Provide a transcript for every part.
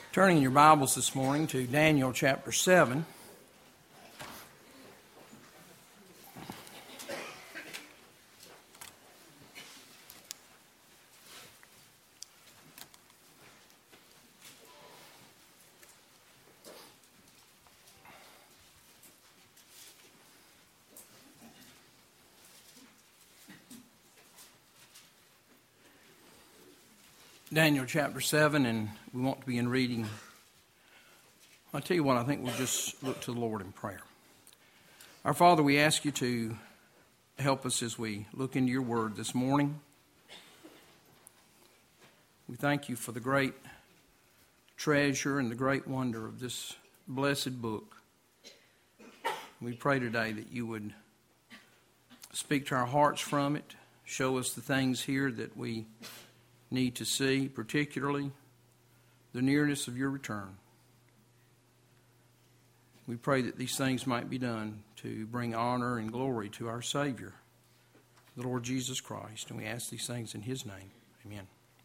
Turning in your Bibles this morning to Daniel chapter 7. Daniel chapter 7, and we want to begin reading. I'll tell you what, I think we'll just look to the Lord in prayer. Our Father, we ask you to help us as we look into your word this morning. We thank you for the great treasure and the great wonder of this blessed book. We pray today that you would speak to our hearts from it, show us the things here that we need to see, particularly the nearness of your return. We pray that these things might be done to bring honor and glory to our Savior, the Lord Jesus Christ. And we ask these things in his name. Amen.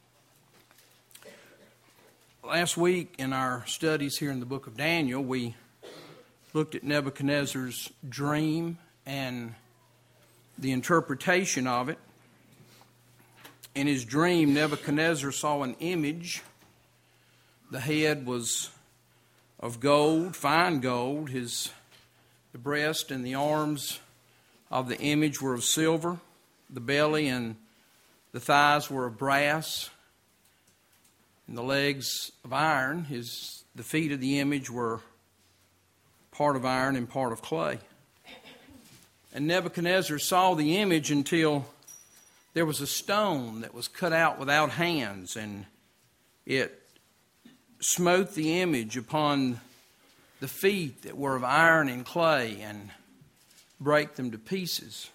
Last week in our studies here in the book of Daniel, we looked at Nebuchadnezzar's dream and the interpretation of it. In his dream, Nebuchadnezzar saw an image. The head was of gold, fine gold. The breast and the arms of the image were of silver. The belly and the thighs were of brass. And the legs of iron. The feet of the image were part of iron and part of clay. And Nebuchadnezzar saw the image until there was a stone that was cut out without hands, and it smote the image upon the feet that were of iron and clay and brake them to pieces.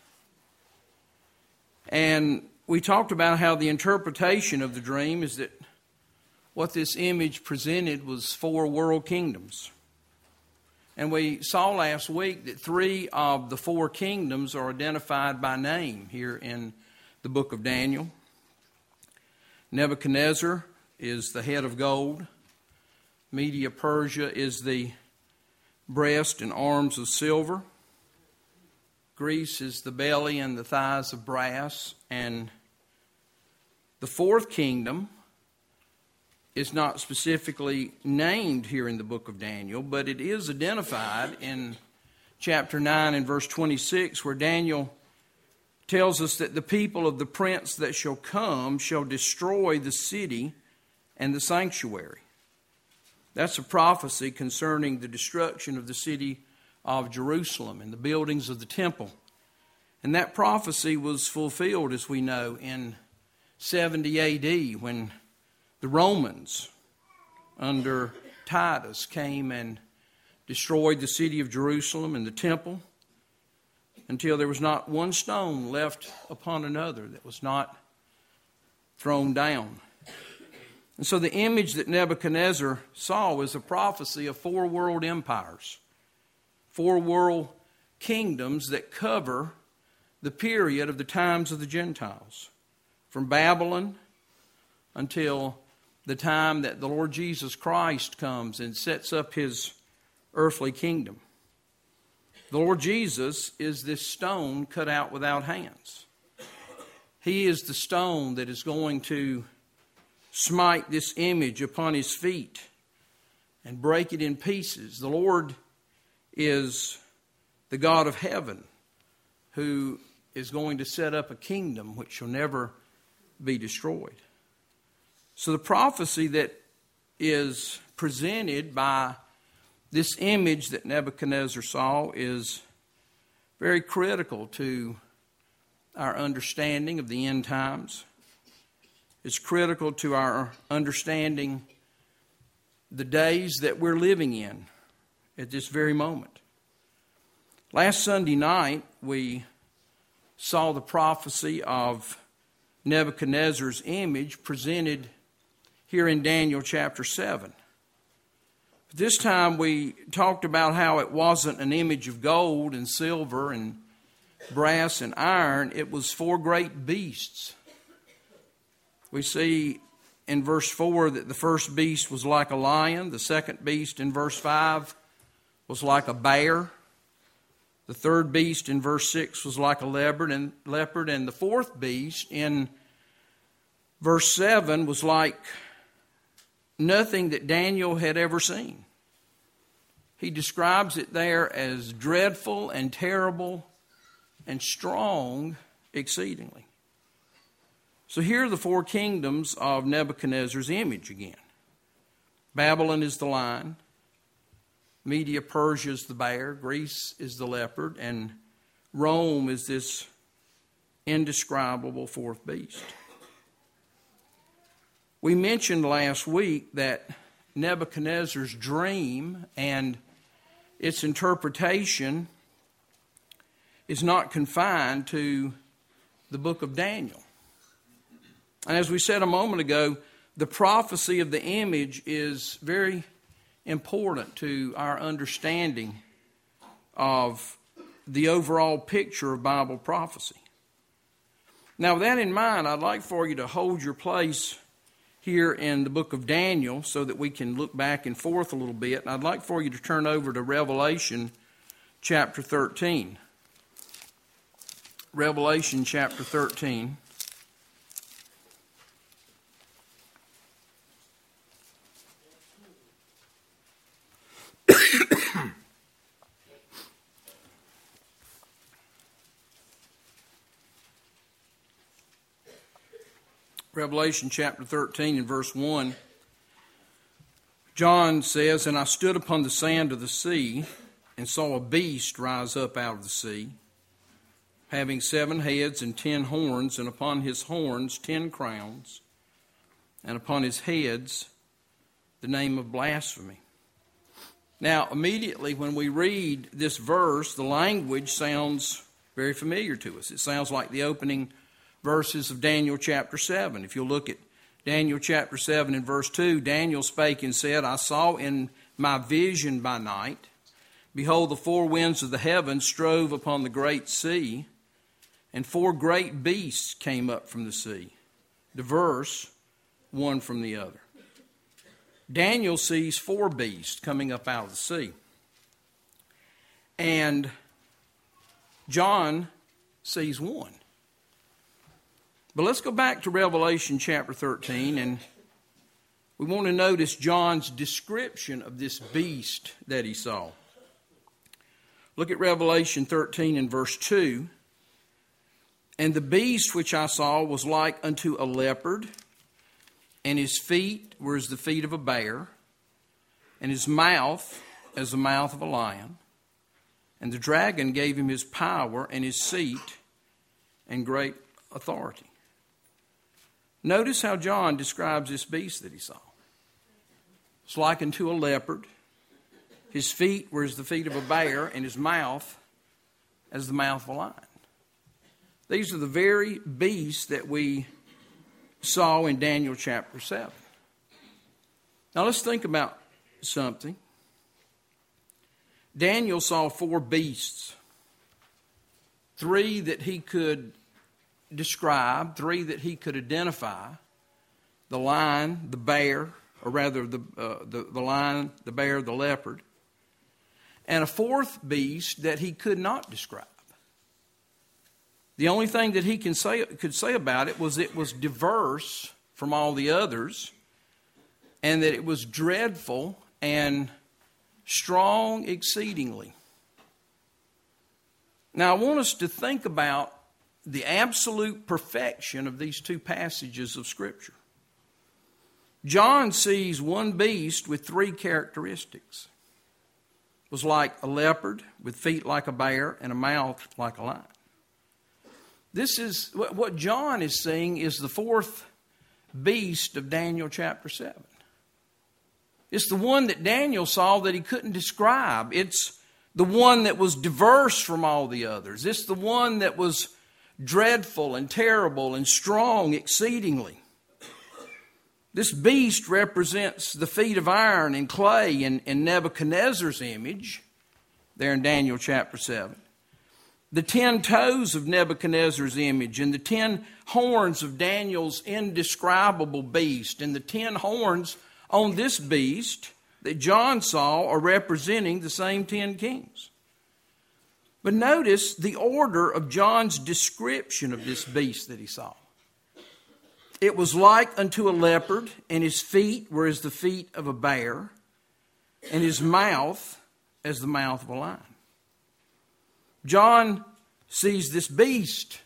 And we talked about how the interpretation of the dream is that what this image presented was 4 world kingdoms. And we saw last week that 3 of the 4 kingdoms are identified by name here in the book of Daniel. Nebuchadnezzar is the head of gold. Media Persia is the breast and arms of silver. Greece is the belly and the thighs of brass. And the 4th kingdom is not specifically named here in the book of Daniel, but it is identified in chapter 9 and verse 26, where Daniel tells us that the people of the prince that shall come shall destroy the city and the sanctuary. That's a prophecy concerning the destruction of the city of Jerusalem and the buildings of the temple. And that prophecy was fulfilled, as we know, in 70 A.D. when the Romans under Titus came and destroyed the city of Jerusalem and the temple, until there was not one stone left upon another that was not thrown down. And so the image that Nebuchadnezzar saw was a prophecy of 4 world empires, 4 world kingdoms that cover the period of the times of the Gentiles, from Babylon until the time that the Lord Jesus Christ comes and sets up his earthly kingdom. The Lord Jesus is this stone cut out without hands. He is the stone that is going to smite this image upon his feet and break it in pieces. The Lord is the God of heaven who is going to set up a kingdom which shall never be destroyed. So the prophecy that is presented by this image that Nebuchadnezzar saw is very critical to our understanding of the end times. It's critical to our understanding the days that we're living in at this very moment. Last Sunday night, we saw the prophecy of Nebuchadnezzar's image presented here in Daniel chapter 7. This time we talked about how it wasn't an image of gold and silver and brass and iron. It was 4 great beasts. We see in verse 4 that the first beast was like a lion. The second beast in verse 5 was like a bear. The third beast in verse 6 was like a leopard. And the fourth beast in verse 7 was like nothing that Daniel had ever seen. He describes it there as dreadful and terrible and strong exceedingly. So here are the four kingdoms of Nebuchadnezzar's image again. Babylon is the lion. Media Persia is the bear. Greece is the leopard. And Rome is this indescribable fourth beast. We mentioned last week that Nebuchadnezzar's dream and its interpretation is not confined to the book of Daniel. And as we said a moment ago, the prophecy of the image is very important to our understanding of the overall picture of Bible prophecy. Now, with that in mind, I'd like for you to hold your place here in the book of Daniel so that we can look back and forth a little bit. And I'd like for you to turn over to Revelation chapter 13. Revelation chapter 13. Revelation chapter 13 and verse 1. John says, "And I stood upon the sand of the sea, and saw a beast rise up out of the sea, having 7 heads and 10 horns, and upon his horns 10 crowns, and upon his heads the name of blasphemy." Now, immediately when we read this verse, the language sounds very familiar to us. It sounds like the opening verses of Daniel chapter 7. If you'll look at Daniel chapter 7 and verse 2, Daniel spake and said, "I saw in my vision by night, behold, the 4 winds of the heavens strove upon the great sea, and 4 great beasts came up from the sea, diverse one from the other." Daniel sees 4 beasts coming up out of the sea. And John sees 1. But let's go back to Revelation chapter 13, and we want to notice John's description of this beast that he saw. Look at Revelation 13 and verse 2. "And the beast which I saw was like unto a leopard, and his feet were as the feet of a bear, and his mouth as the mouth of a lion. And the dragon gave him his power and his seat and great authority." Notice how John describes this beast that he saw. It's like unto a leopard. His feet were as the feet of a bear, and his mouth as the mouth of a lion. These are the very beasts that we saw in Daniel chapter 7. Now let's think about something. Daniel saw 4 beasts. 3 that he could describe, 3 that he could identify: the lion, the bear, or rather the lion, the bear, the leopard, and a 4th beast that he could not describe. The only thing that he could say about it was diverse from all the others, and that it was dreadful and strong exceedingly. Now I want us to think about the absolute perfection of these 2 passages of Scripture. John sees one beast with 3 characteristics. It was like a leopard, with feet like a bear, and a mouth like a lion. This is what John is seeing is the 4th beast of Daniel chapter 7. It's the one that Daniel saw that he couldn't describe. It's the one that was diverse from all the others. It's the one that was dreadful and terrible and strong exceedingly. This beast represents the feet of iron and clay in Nebuchadnezzar's image, there in Daniel chapter 7. the 10 toes of Nebuchadnezzar's image, and the 10 horns of Daniel's indescribable beast. And the 10 horns on this beast that John saw are representing the same 10 kings. But notice the order of John's description of this beast that he saw. It was like unto a leopard, and his feet were as the feet of a bear, and his mouth as the mouth of a lion. John sees this beast.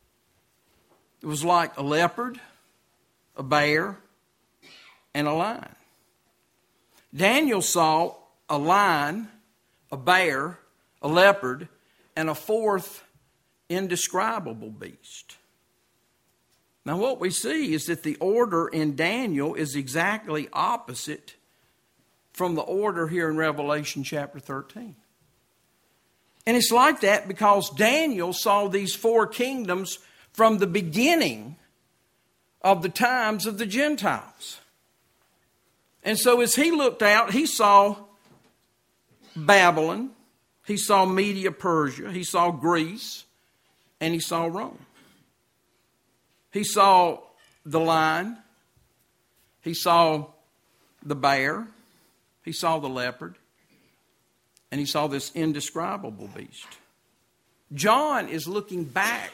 It was like a leopard, a bear, and a lion. Daniel saw a lion, a bear, a leopard, and a fourth indescribable beast. Now what we see is that the order in Daniel is exactly opposite from the order here in Revelation chapter 13. And it's like that because Daniel saw these 4 kingdoms from the beginning of the times of the Gentiles. And so as he looked out, he saw Babylon, he saw Media Persia, he saw Greece, and he saw Rome. He saw the lion, he saw the bear, he saw the leopard, and he saw this indescribable beast. John is looking back.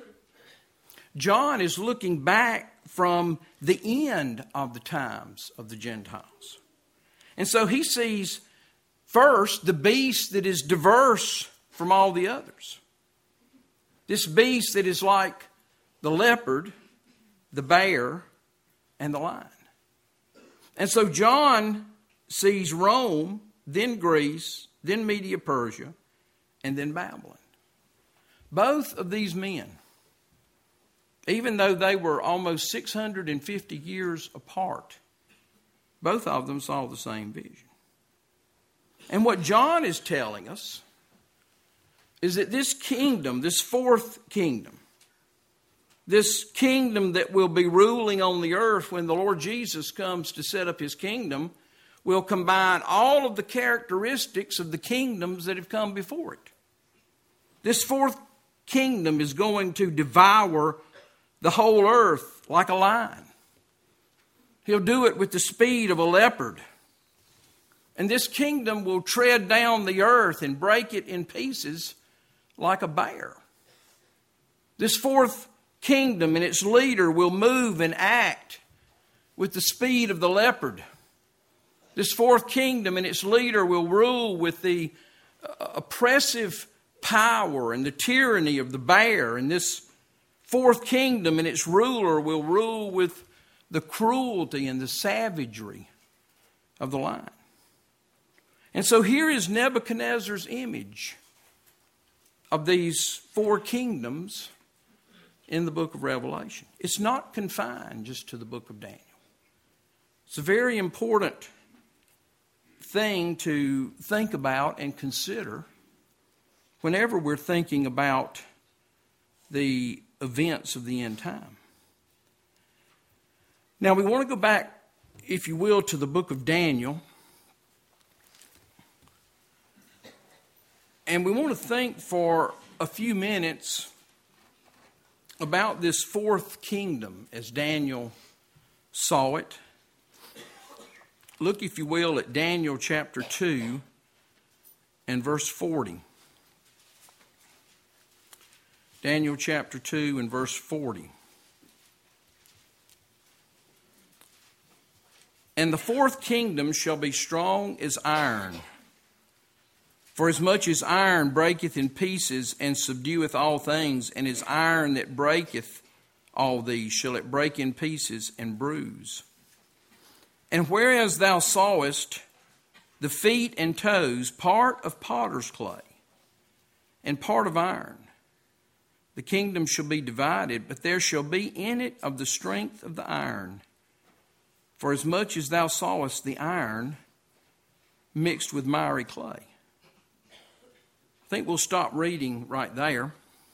John is looking back from the end of the times of the Gentiles. And so he sees first the beast that is diverse from all the others. This beast that is like the leopard, the bear, and the lion. And so John sees Rome, then Greece, then Media Persia, and then Babylon. Both of these men, even though they were almost 650 years apart, both of them saw the same vision. And what John is telling us is that this kingdom, this 4th kingdom, this kingdom that will be ruling on the earth when the Lord Jesus comes to set up his kingdom, will combine all of the characteristics of the kingdoms that have come before it. This 4th kingdom is going to devour the whole earth like a lion. He'll do it with the speed of a leopard. And this kingdom will tread down the earth and break it in pieces like a bear. This 4th kingdom and its leader will move and act with the speed of the leopard. This 4th kingdom and its leader will rule with the oppressive power and the tyranny of the bear. And this 4th kingdom and its ruler will rule with the cruelty and the savagery of the lion. And so here is Nebuchadnezzar's image of these 4 kingdoms in the book of Revelation. It's not confined just to the book of Daniel. It's a very important thing to think about and consider whenever we're thinking about the events of the end time. Now we want to go back, if you will, to the book of Daniel. And we want to think for a few minutes about this 4th kingdom as Daniel saw it. Look, if you will, at Daniel chapter 2 and verse 40. Daniel chapter 2 and verse 40. And the 4th kingdom shall be strong as iron. For as much as iron breaketh in pieces and subdueth all things, and as iron that breaketh all these, shall it break in pieces and bruise. And whereas thou sawest the feet and toes, part of potter's clay and part of iron, the kingdom shall be divided, but there shall be in it of the strength of the iron. For as much as thou sawest the iron mixed with miry clay. I think we'll stop reading right there.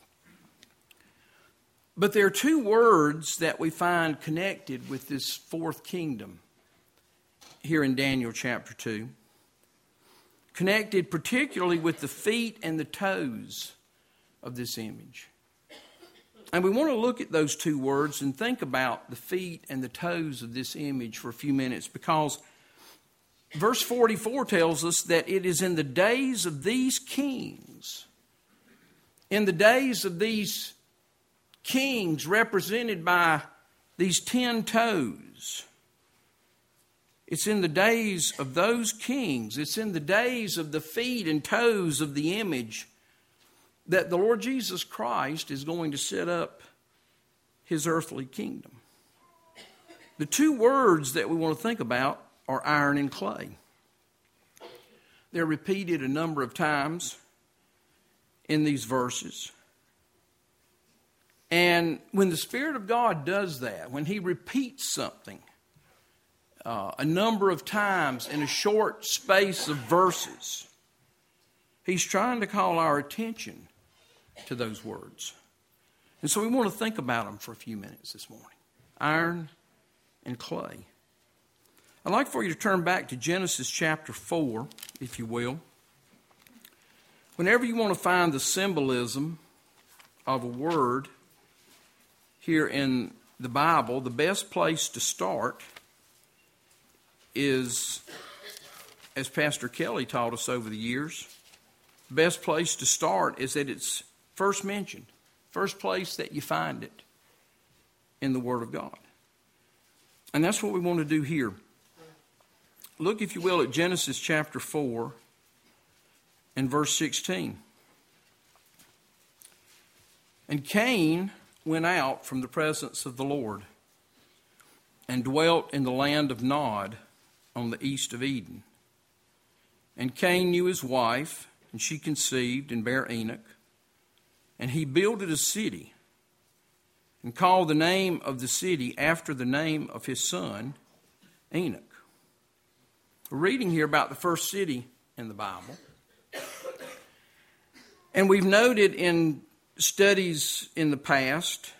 But there are 2 words that we find connected with this 4th kingdom here in Daniel chapter 2. Connected particularly with the feet and the toes of this image. And we want to look at those two words and think about the feet and the toes of this image for a few minutes, because verse 44 tells us that it is in the days of these kings, in the days of these kings represented by these 10 toes. It's in the days of those kings, it's in the days of the feet and toes of the image that the Lord Jesus Christ is going to set up his earthly kingdom. The two words that we want to think about are iron and clay. They're repeated a number of times in these verses. And when the Spirit of God does that, when he repeats something a number of times in a short space of verses, he's trying to call our attention to those words. And so we want to think about them for a few minutes this morning. Iron and clay. I'd like for you to turn back to Genesis chapter 4, if you will. Whenever you want to find the symbolism of a word here in the Bible, the best place to start is, as Pastor Kelly taught us over the years, the best place to start is that it's first mentioned, first place that you find it in the Word of God. And that's what we want to do here. Look, if you will, at Genesis chapter 4 and verse 16. And Cain went out from the presence of the Lord and dwelt in the land of Nod on the east of Eden. And Cain knew his wife, and she conceived and bare Enoch. And he builded a city and called the name of the city after the name of his son, Enoch. We're reading here about the first city in the Bible. And we've noted in studies in the past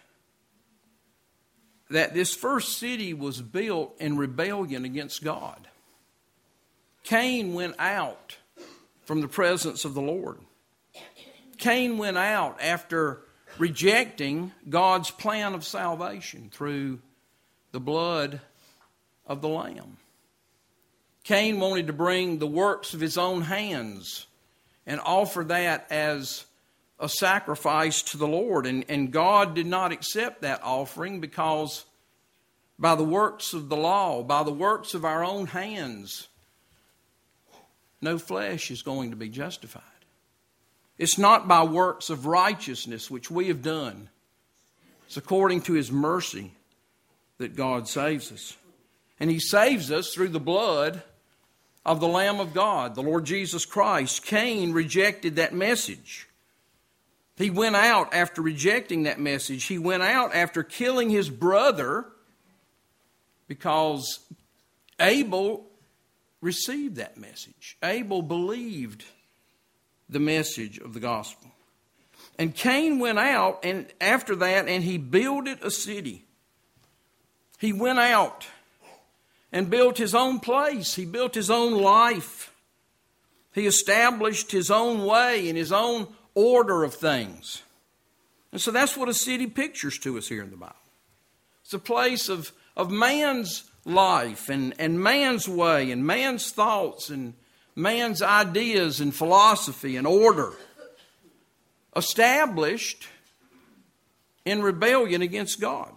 that this first city was built in rebellion against God. Cain went out from the presence of the Lord. Cain went out after rejecting God's plan of salvation through the blood of the Lamb. Cain wanted to bring the works of his own hands and offer that as a sacrifice to the Lord. And God did not accept that offering, because by the works of the law, by the works of our own hands, no flesh is going to be justified. It's not by works of righteousness which we have done. It's according to his mercy that God saves us. And he saves us through the blood of the Lamb of God, the Lord Jesus Christ. Cain rejected that message. He went out after rejecting that message. He went out after killing his brother, because Abel received that message. Abel believed the message of the gospel. And Cain went out and after that, and he builded a city. He went out and built his own place. He built his own life. He established his own way and his own order of things. And so that's what a city pictures to us here in the Bible. It's a place of man's life and man's way and man's thoughts and man's ideas and philosophy and order, established in rebellion against God,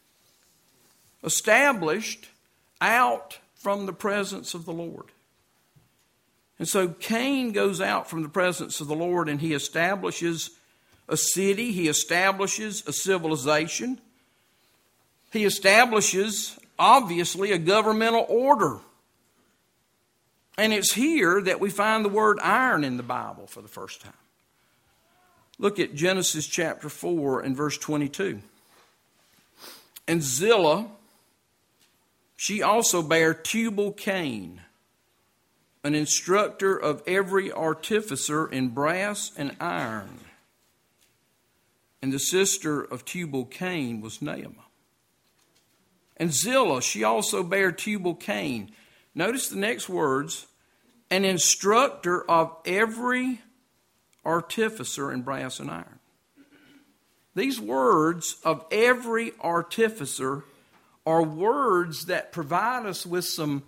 established out from the presence of the Lord. And so Cain goes out from the presence of the Lord, and he establishes a city, he establishes a civilization, he establishes, obviously, a governmental order. And it's here that we find the word iron in the Bible for the first time. Look at Genesis chapter 4 and verse 22. And Zillah, she also bare Tubal-Cain, an instructor of every artificer in brass and iron. And the sister of Tubal-Cain was Naamah. And Zillah, she also bare Tubal-Cain. Notice the next words, an instructor of every artificer in brass and iron. These words of every artificer are words that provide us with some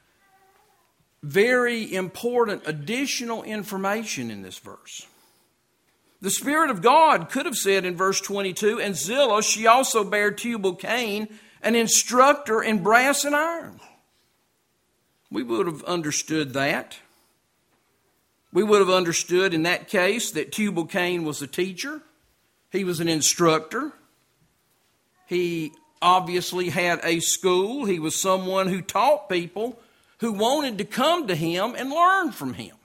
very important additional information in this verse. The Spirit of God could have said in verse 22, and Zillah, she also bare Tubal-Cain, an instructor in brass and iron. We would have understood that. We would have understood in that case that Tubal-Cain was a teacher. He was an instructor. He obviously had a school. He was someone who taught people who wanted to come to him and learn from him.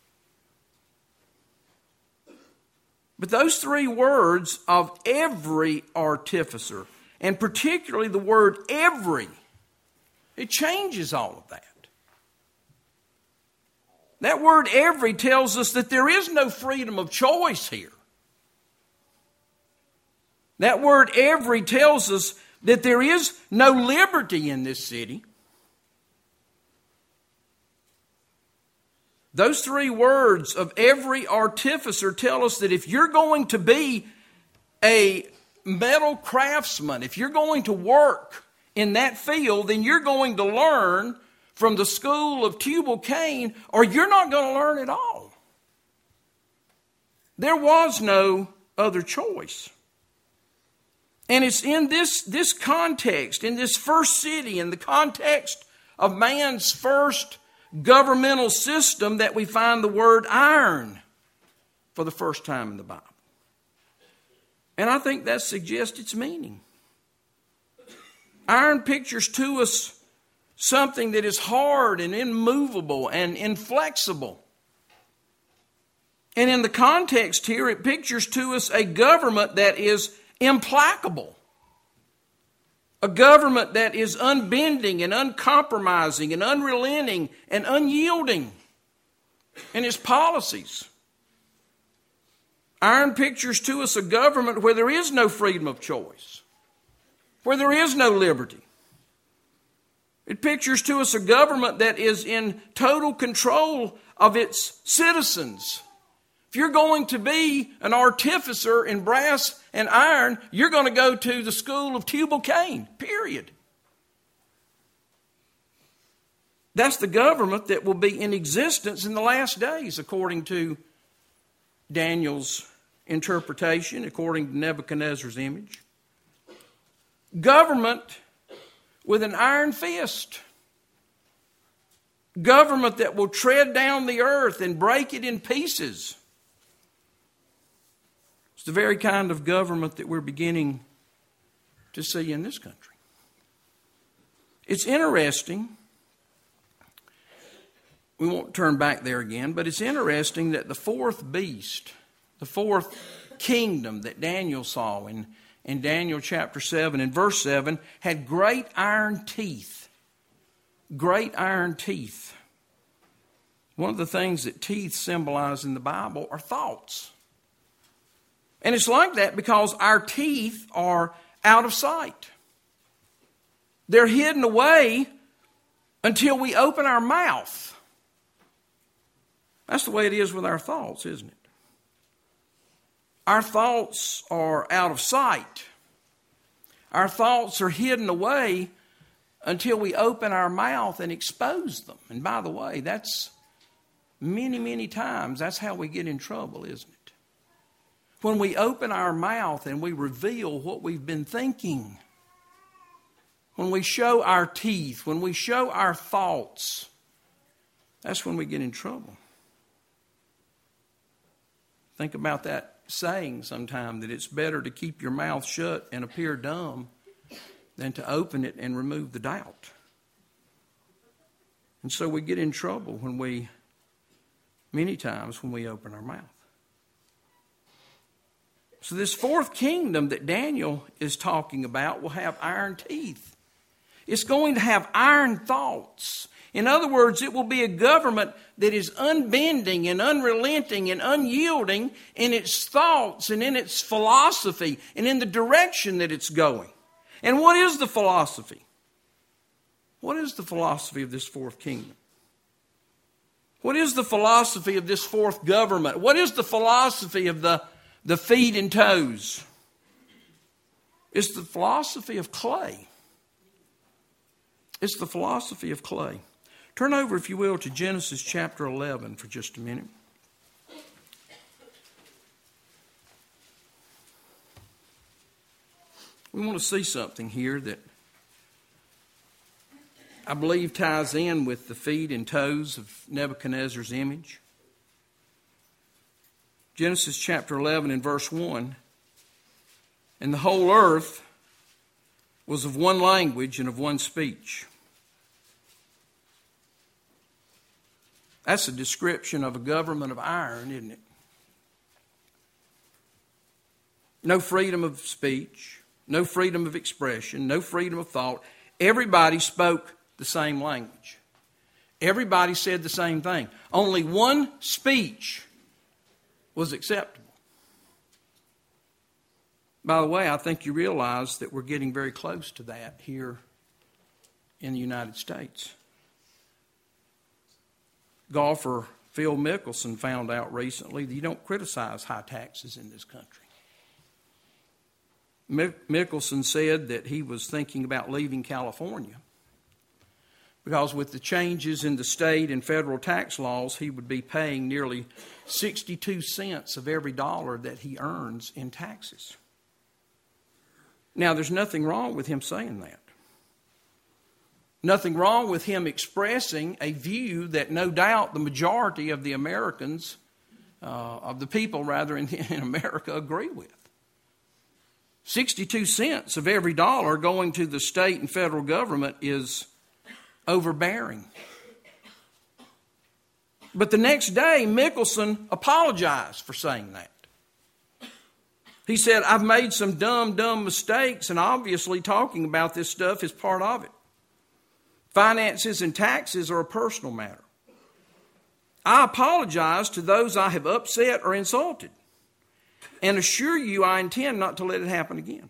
But those three words of every artificer, and particularly the word every, it changes all of that. That word every tells us that there is no freedom of choice here. That word every tells us that there is no liberty in this city. Those three words of every artificer tell us that if you're going to be a metal craftsman, if you're going to work in that field, then you're going to learn from the school of Tubal-Cain, or you're not going to learn at all. There was no other choice. And it's in this context, in this first city, in the context of man's first governmental system, that we find the word iron for the first time in the Bible. And I think that suggests its meaning. Iron pictures to us something that is hard and immovable and inflexible. And in the context here, it pictures to us a government that is implacable. A government that is unbending and uncompromising and unrelenting and unyielding in its policies. Iron pictures to us a government where there is no freedom of choice, where there is no liberty. It pictures to us a government that is in total control of its citizens. If you're going to be an artificer in brass and iron, you're going to go to the school of Tubal-Cain, period. That's the government that will be in existence in the last days, according to Daniel's interpretation, according to Nebuchadnezzar's image. Government with an iron fist. Government that will tread down the earth and break it in pieces. It's the very kind of government that we're beginning to see in this country. It's interesting. We won't turn back there again, but it's interesting that the fourth beast, the fourth kingdom that Daniel saw in Daniel chapter 7 and verse 7, had great iron teeth. Great iron teeth. One of the things that teeth symbolize in the Bible are thoughts. And it's like that because our teeth are out of sight. They're hidden away until we open our mouth. That's the way it is with our thoughts, isn't it? Our thoughts are out of sight. Our thoughts are hidden away until we open our mouth and expose them. And by the way, that's many, many times, that's how we get in trouble, isn't it? When we open our mouth and we reveal what we've been thinking. When we show our teeth, when we show our thoughts, that's when we get in trouble. Think about that saying sometime, that it's better to keep your mouth shut and appear dumb than to open it and remove the doubt. And so we get in trouble many times when we open our mouth. So this fourth kingdom that Daniel is talking about will have iron teeth. It's going to have iron thoughts. In other words, it will be a government that is unbending and unrelenting and unyielding in its thoughts and in its philosophy and in the direction that it's going. And what is the philosophy? What is the philosophy of this fourth kingdom? What is the philosophy of this fourth government? What is the philosophy of the feet and toes? It's the philosophy of clay. It's the philosophy of clay. Turn over, if you will, to Genesis chapter 11 for just a minute. We want to see something here that I believe ties in with the feet and toes of Nebuchadnezzar's image. Genesis chapter 11 and verse 1. And the whole earth was of one language and of one speech. That's a description of a government of iron, isn't it? No freedom of speech, no freedom of expression, no freedom of thought. Everybody spoke the same language. Everybody said the same thing. Only one speech was acceptable. By the way, I think you realize that we're getting very close to that here in the United States. Golfer Phil Mickelson found out recently that you don't criticize high taxes in this country. Mickelson said that he was thinking about leaving California because with the changes in the state and federal tax laws, he would be paying nearly 62 cents of every dollar that he earns in taxes. Now, there's nothing wrong with him saying that. Nothing wrong with him expressing a view that no doubt the majority of the Americans, of the people rather in America, agree with. 62 cents of every dollar going to the state and federal government is overbearing. But the next day, Mickelson apologized for saying that. He said, I've made some dumb mistakes, and obviously talking about this stuff is part of it. Finances and taxes are a personal matter. I apologize to those I have upset or insulted, and assure you I intend not to let it happen again.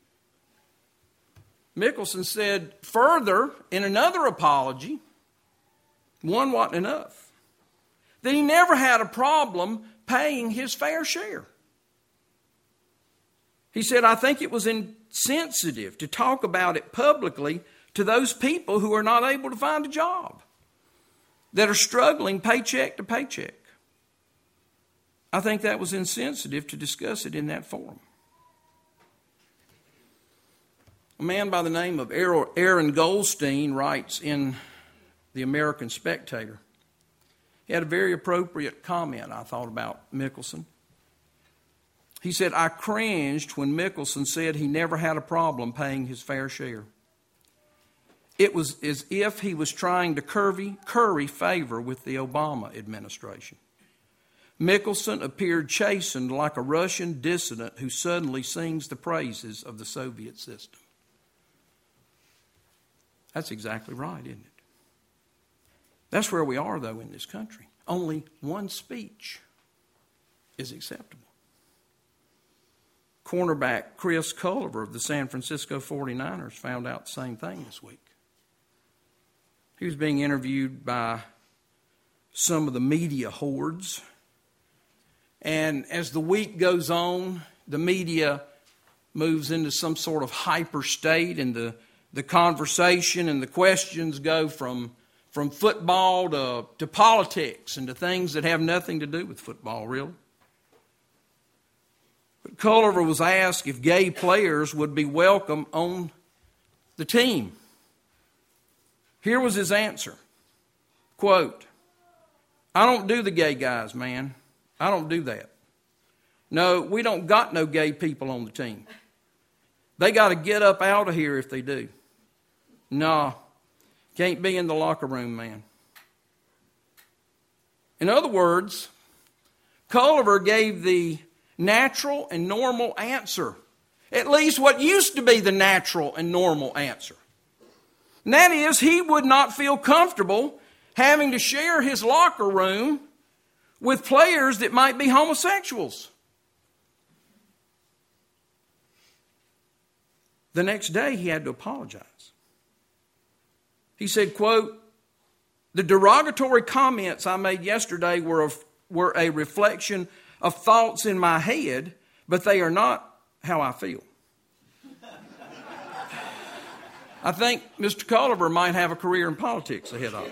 Mickelson said further in another apology, one wasn't enough, that he never had a problem paying his fair share. He said, I think it was insensitive to talk about it publicly to those people who are not able to find a job, that are struggling paycheck to paycheck. I think that was insensitive to discuss it in that forum. A man by the name of Aaron Goldstein writes in the American Spectator. He had a very appropriate comment, I thought, about Mickelson. He said, I cringed when Mickelson said he never had a problem paying his fair share. It was as if he was trying to curry favor with the Obama administration. Mickelson appeared chastened like a Russian dissident who suddenly sings the praises of the Soviet system. That's exactly right, isn't it? That's where we are, though, in this country. Only one speech is acceptable. Cornerback Chris Culliver of the San Francisco 49ers found out the same thing this week. He was being interviewed by some of the media hordes. And as the week goes on, the media moves into some sort of hyper state, and the conversation and the questions go from football to politics and to things that have nothing to do with football, really. But Culliver was asked if gay players would be welcome on the team. Here was his answer. Quote, I don't do the gay guys, man. I don't do that. No, we don't got no gay people on the team. They got to get up out of here if they do. No, can't be in the locker room, man. In other words, Culliver gave the natural and normal answer. At least what used to be the natural and normal answer. And that is, he would not feel comfortable having to share his locker room with players that might be homosexuals. The next day, he had to apologize. He said, quote, the derogatory comments I made yesterday were a reflection of thoughts in my head, but they are not how I feel. I think Mr. Culliver might have a career in politics ahead of him.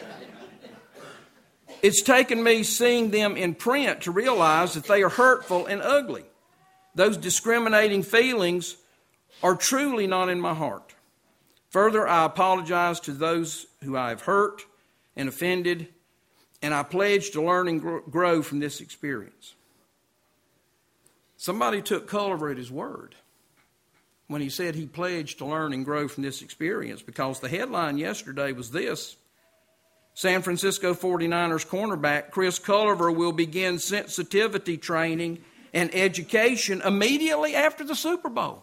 It's taken me seeing them in print to realize that they are hurtful and ugly. Those discriminating feelings are truly not in my heart. Further, I apologize to those who I have hurt and offended, and I pledge to learn and grow from this experience. Somebody took Culliver at his word when he said he pledged to learn and grow from this experience, because the headline yesterday was this: San Francisco 49ers cornerback Chris Culliver will begin sensitivity training and education immediately after the Super Bowl.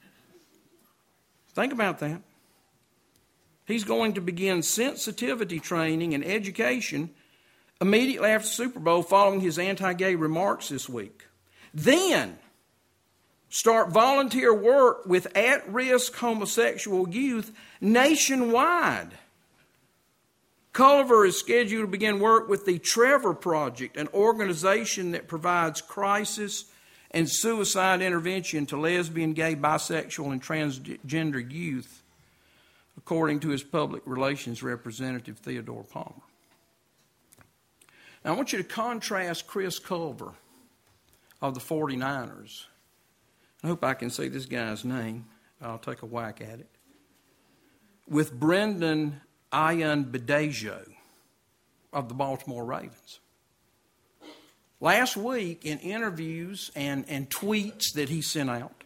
Think about that. He's going to begin sensitivity training and education immediately after the Super Bowl following his anti-gay remarks this week. Then start volunteer work with at-risk homosexual youth nationwide. Culliver is scheduled to begin work with the Trevor Project, an organization that provides crisis and suicide intervention to lesbian, gay, bisexual, and transgender youth, according to his public relations representative, Theodore Palmer. Now, I want you to contrast Chris Culliver of the 49ers. I hope I can say this guy's name. I'll take a whack at it. With Brendan Ayanbadejo of the Baltimore Ravens. Last week, in interviews and tweets that he sent out,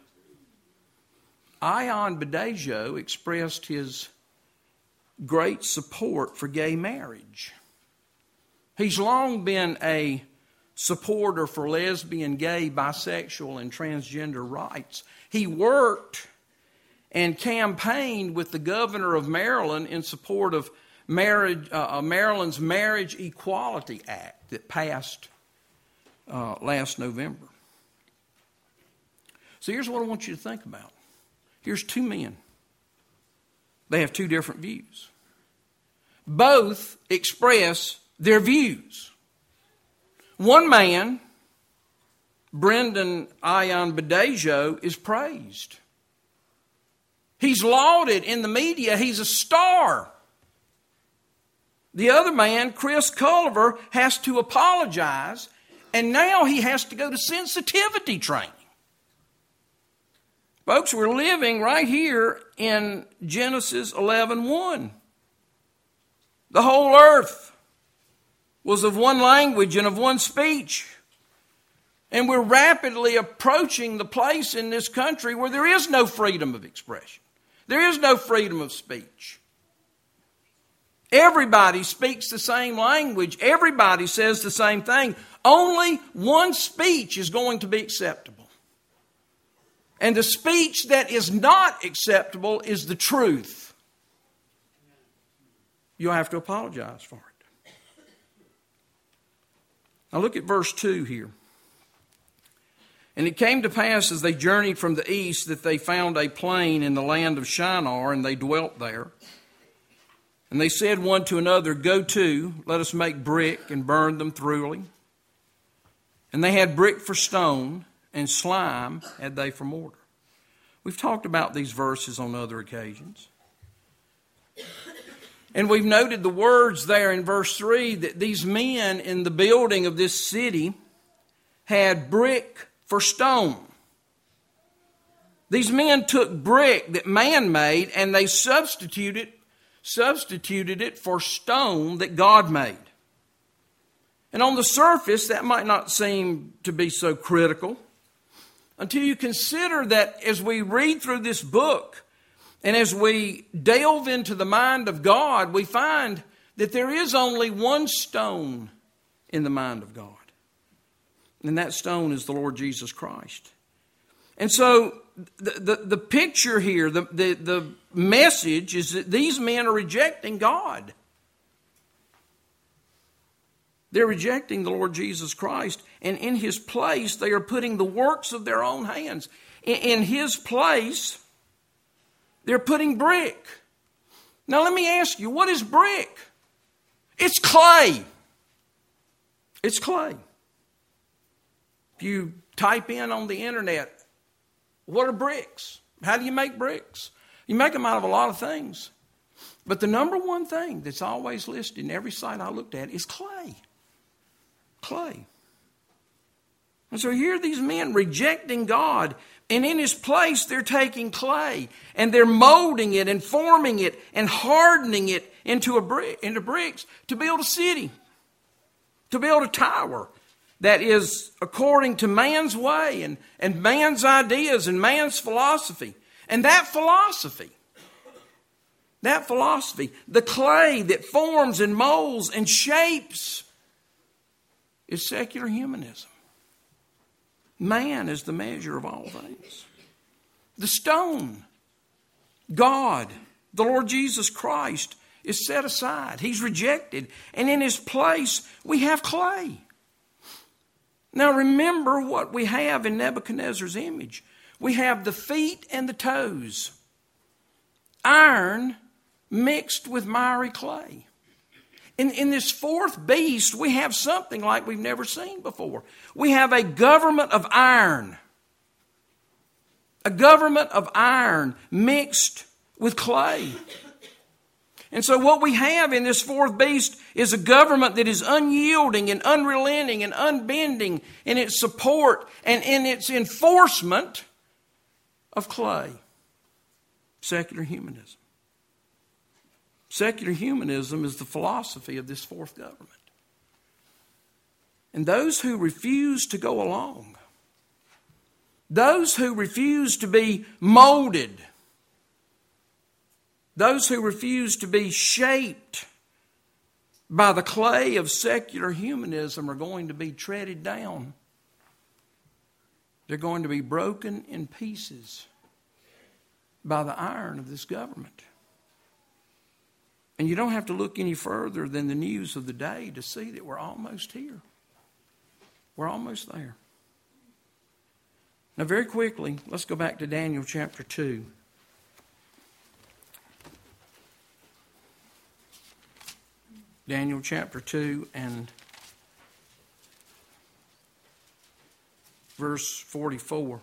Ayanbadejo expressed his great support for gay marriage. He's long been a supporter for lesbian, gay, bisexual, and transgender rights. He worked and campaigned with the governor of Maryland in support of Maryland's Marriage Equality Act that passed last November. So here's what I want you to think about. Here's two men. They have two different views. Both express their views. One man, Brendan Ayanbadejo, is praised. He's lauded in the media. He's a star. The other man, Chris Culliver, has to apologize, and now he has to go to sensitivity training. Folks, we're living right here in Genesis 11:1. The whole earth was of one language and of one speech. And we're rapidly approaching the place in this country where there is no freedom of expression. There is no freedom of speech. Everybody speaks the same language. Everybody says the same thing. Only one speech is going to be acceptable. And the speech that is not acceptable is the truth. You'll have to apologize for it. Now look at verse 2 here. And it came to pass as they journeyed from the east that they found a plain in the land of Shinar, and they dwelt there. And they said one to another, Go to, let us make brick and burn them thoroughly. And they had brick for stone, and slime had they for mortar. We've talked about these verses on other occasions. And we've noted the words there in verse 3 that these men in the building of this city had brick for stone. These men took brick that man made and they substituted it for stone that God made. And on the surface, that might not seem to be so critical until you consider that as we read through this book and as we delve into the mind of God, we find that there is only one stone in the mind of God. And that stone is the Lord Jesus Christ. And so the picture here, the message is that these men are rejecting God. They're rejecting the Lord Jesus Christ. And in His place, they are putting the works of their own hands. In His place, they're putting brick. Now let me ask you, what is brick? It's clay. It's clay. If you type in on the internet, what are bricks? How do you make bricks? You make them out of a lot of things. But the number one thing that's always listed in every site I looked at is clay. Clay. And so here are these men rejecting God, and in His place they're taking clay and they're molding it and forming it and hardening it into bricks to build a city, to build a tower that is according to man's way and man's ideas and man's philosophy. And that philosophy, the clay that forms and molds and shapes, is secular humanism. Man is the measure of all things. The stone, God, the Lord Jesus Christ, is set aside. He's rejected. And in His place, we have clay. Now remember what we have in Nebuchadnezzar's image. We have the feet and the toes. Iron mixed with miry clay. In this fourth beast, we have something like we've never seen before. We have a government of iron. A government of iron mixed with clay. And so what we have in this fourth beast is a government that is unyielding and unrelenting and unbending in its support and in its enforcement of clay. Secular humanism. Secular humanism is the philosophy of this fourth government. And those who refuse to go along, those who refuse to be molded, those who refuse to be shaped by the clay of secular humanism are going to be treaded down. They're going to be broken in pieces by the iron of this government. And you don't have to look any further than the news of the day to see that we're almost here. We're almost there. Now, very quickly, let's go back to Daniel chapter 2. Daniel chapter 2 and verse 44.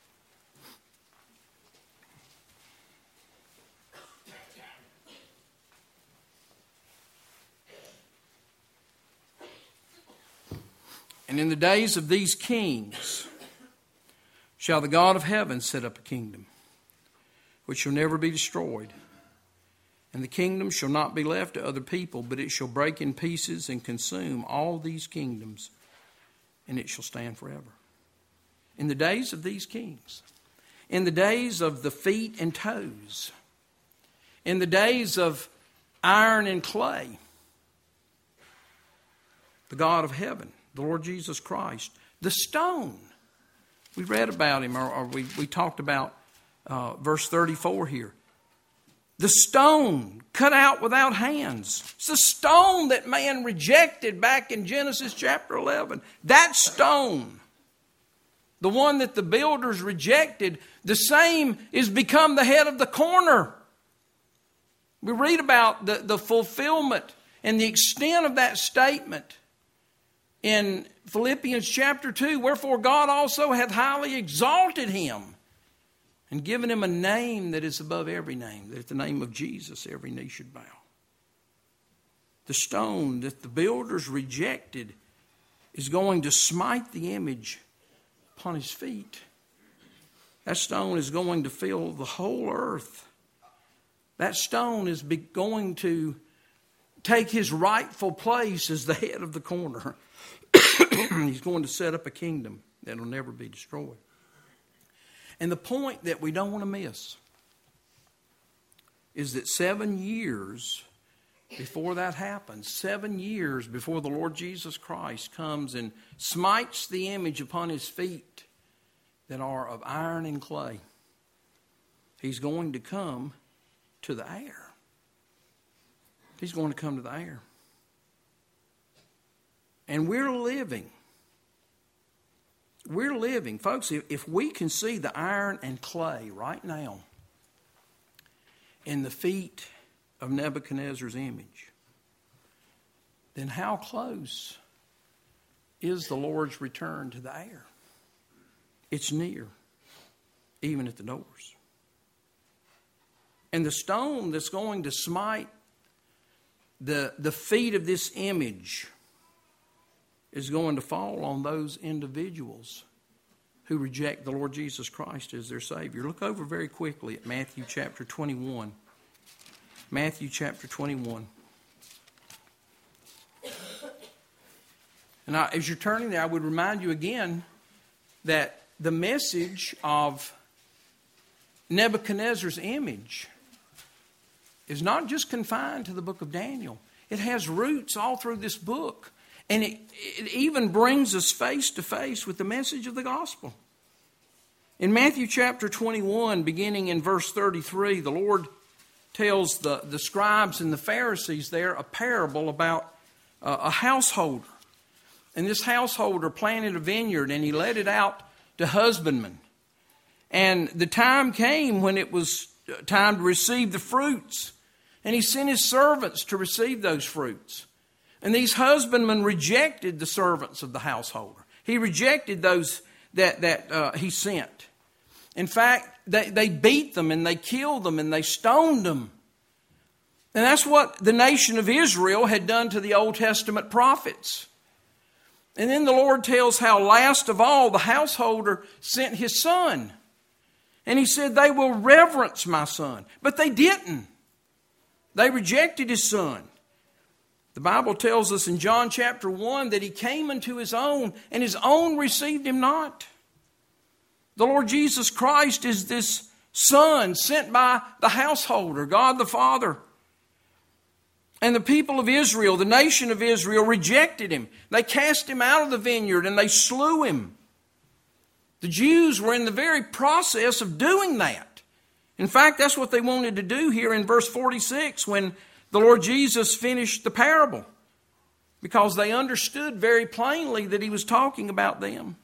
And in the days of these kings shall the God of heaven set up a kingdom, which shall never be destroyed. And the kingdom shall not be left to other people, but it shall break in pieces and consume all these kingdoms, and it shall stand forever. In the days of these kings, in the days of the feet and toes, in the days of iron and clay, the God of heaven, the Lord Jesus Christ, the stone. We read about Him, or we talked about verse 34 here. The stone cut out without hands. It's the stone that man rejected back in Genesis chapter 11. That stone, the one that the builders rejected, the same is become the head of the corner. We read about the fulfillment and the extent of that statement in Philippians chapter 2. Wherefore God also hath highly exalted Him and given Him a name that is above every name, that at the name of Jesus every knee should bow. The stone that the builders rejected is going to smite the image upon His feet. That stone is going to fill the whole earth. That stone is going to take His rightful place as the head of the corner. He's going to set up a kingdom that will never be destroyed. And the point that we don't want to miss is that 7 years before that happens, 7 years before the Lord Jesus Christ comes and smites the image upon His feet that are of iron and clay, He's going to come to the air. He's going to come to the air. And we're living, folks, if we can see the iron and clay right now in the feet of Nebuchadnezzar's image, then how close is the Lord's return to the air? It's near, even at the doors. And the stone that's going to smite the feet of this image is going to fall on those individuals who reject the Lord Jesus Christ as their Savior. Look over very quickly at Matthew chapter 21. Matthew chapter 21. And as you're turning there, I would remind you again that the message of Nebuchadnezzar's image is not just confined to the book of Daniel. It has roots all through this book. And it even brings us face to face with the message of the gospel. In Matthew chapter 21, beginning in verse 33, the Lord tells the scribes and the Pharisees there a parable about a householder. And this householder planted a vineyard and he let it out to husbandmen. And the time came when it was time to receive the fruits. And he sent his servants to receive those fruits. And these husbandmen rejected the servants of the householder. He rejected those that he sent. In fact, they beat them and they killed them and they stoned them. And that's what the nation of Israel had done to the Old Testament prophets. And then the Lord tells how last of all the householder sent his son. And he said, they will reverence my son. But they didn't. They rejected his son. The Bible tells us in John chapter 1 that he came unto his own, and his own received him not. The Lord Jesus Christ is this Son sent by the householder, God the Father. And the people of Israel, the nation of Israel, rejected him. They cast him out of the vineyard and they slew him. The Jews were in the very process of doing that. In fact, that's what they wanted to do here in verse 46 when the Lord Jesus finished the parable, because they understood very plainly that he was talking about them.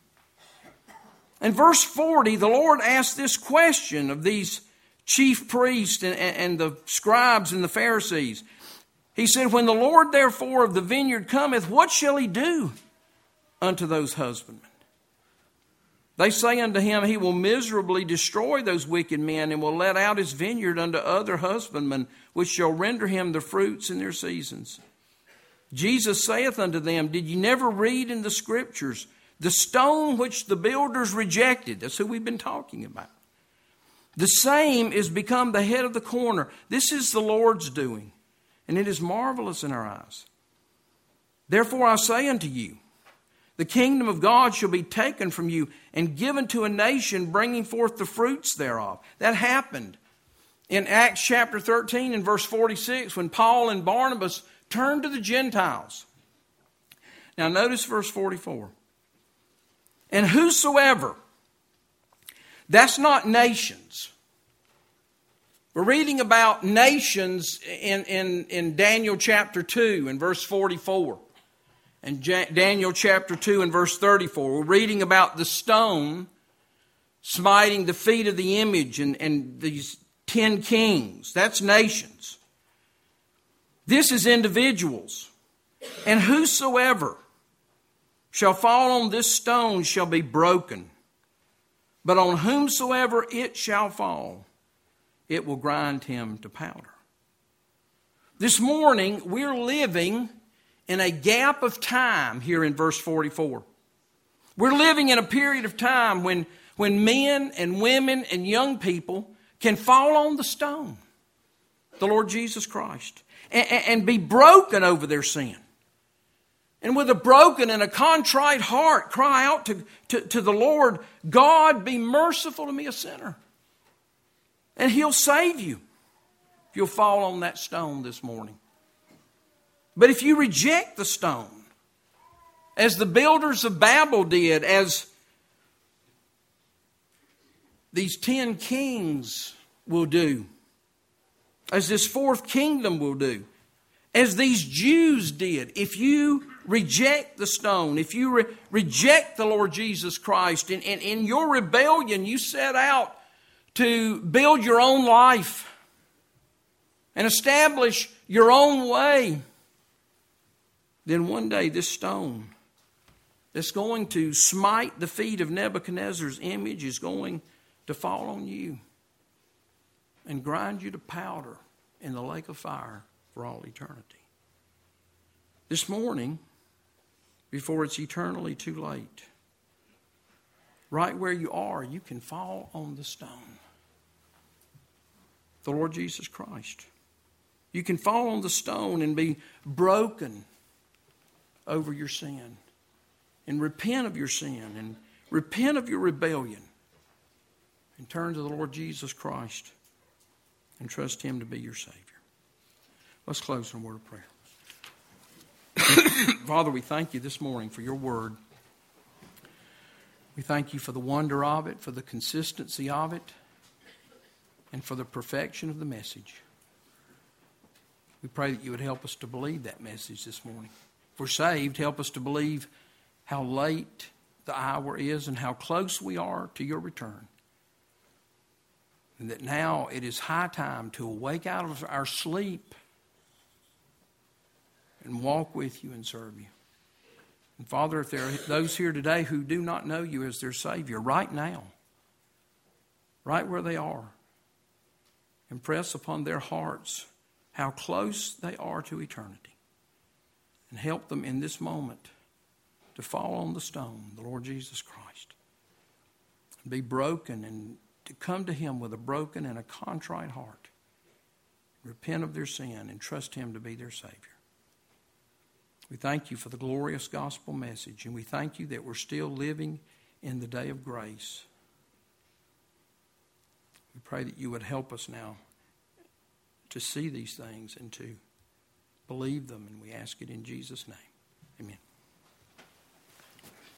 In verse 40, the Lord asked this question of these chief priests and the scribes and the Pharisees. He said, when the Lord therefore of the vineyard cometh, what shall he do unto those husbandmen? They say unto him, he will miserably destroy those wicked men and will let out his vineyard unto other husbandmen, which shall render him the fruits in their seasons. Jesus saith unto them, did ye never read in the Scriptures, the stone which the builders rejected? That's who we've been talking about. The same is become the head of the corner. This is the Lord's doing, and it is marvelous in our eyes. Therefore I say unto you, the kingdom of God shall be taken from you and given to a nation bringing forth the fruits thereof. That happened in Acts chapter 13 and verse 46 when Paul and Barnabas turned to the Gentiles. Now notice verse 44. And whosoever, that's not nations. We're reading about nations in Daniel chapter 2 and verse 44. And Daniel chapter 2 and verse 34. We're reading about the stone smiting the feet of the image and these 10 kings. That's nations. This is individuals. And whosoever shall fall on this stone shall be broken. But on whomsoever it shall fall, it will grind him to powder. This morning, we're living in a gap of time here in verse 44. We're living in a period of time when men and women and young people can fall on the stone, the Lord Jesus Christ, and be broken over their sin. And with a broken and a contrite heart, cry out to the Lord, God, be merciful to me, a sinner. And He'll save you if you'll fall on that stone this morning. But if you reject the stone, as the builders of Babel did, as these 10 kings will do, as this fourth kingdom will do, as these Jews did, if you reject the stone, if you reject the Lord Jesus Christ, and in your rebellion you set out to build your own life and establish your own way, then one day this stone that's going to smite the feet of Nebuchadnezzar's image is going to fall on you. and grind you to powder in the lake of fire for all eternity. This morning, before it's eternally too late, right where you are, you can fall on the stone, the Lord Jesus Christ. You can fall on the stone and be broken over your sin, and repent of your sin, and repent of your rebellion, and turn to the Lord Jesus Christ and trust Him to be your Savior. Let's close in a word of prayer. Father, we thank you this morning for your word. We thank you for the wonder of it, for the consistency of it, and for the perfection of the message. We pray that you would help us to believe that message this morning. If we're saved, help us to believe how late the hour is and how close we are to your return. And that now it is high time to awake out of our sleep and walk with you and serve you. And Father, if there are those here today who do not know you as their Savior, right now, right where they are, impress upon their hearts how close they are to eternity. And help them in this moment to fall on the stone, the Lord Jesus Christ. And be broken and to come to Him with a broken and a contrite heart. Repent of their sin and trust Him to be their Savior. We thank you for the glorious gospel message, and we thank you that we're still living in the day of grace. We pray that you would help us now to see these things and to believe them, and we ask it in Jesus' name. Amen.